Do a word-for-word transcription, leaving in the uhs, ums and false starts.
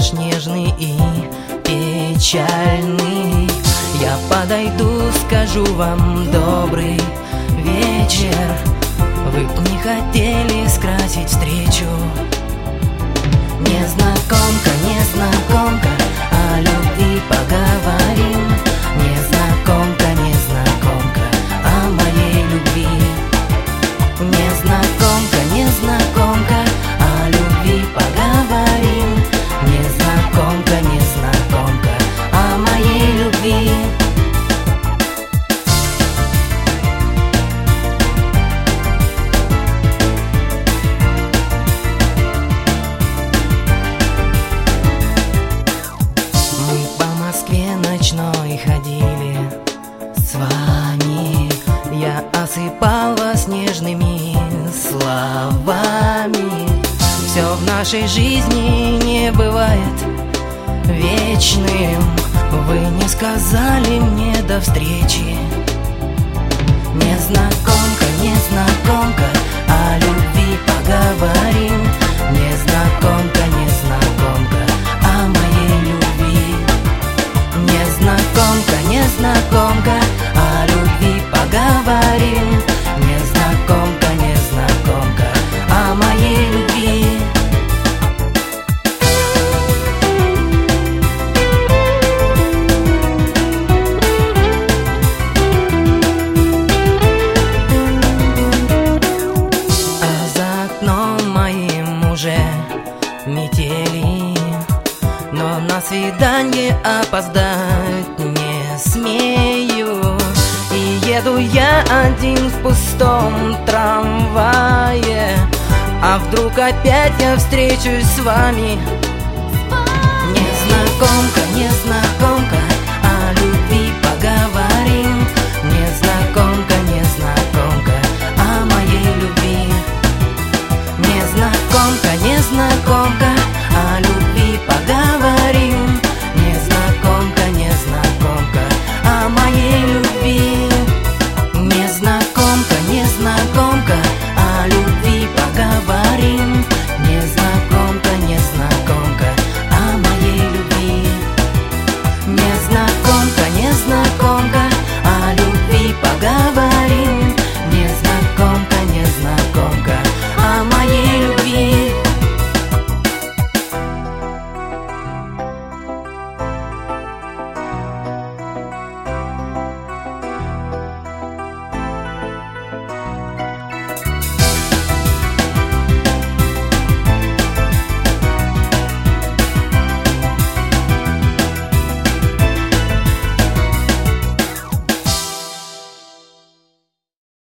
наш нежный и печальный. Я подойду, скажу вам добрый вечер. Вы б не хотели скрасить встречу. Незнакомка, незнакомка, о любви поговорим. Незнакомка, незнакомка, о моей любви. Незнакомка, незнакомка, о любви поговорим. Незнакомка, незнакомка, о моей любви. Ночной ходили с вами, я осыпал вас нежными словами. Все в нашей жизни не бывает вечным. Вы не сказали мне до встречи. Незнакомка, незнакомка, о любви поговорим. Незнакомка, незнакомка, о моей любви. Незнакомка, незнакомка, о любви поговорим. Незнакомка, незнакомка, о моей любви. А за окном моим уже метели, но на свидание опоздать не смею. И еду я один в пустом трамвае. А вдруг опять я встречусь с вами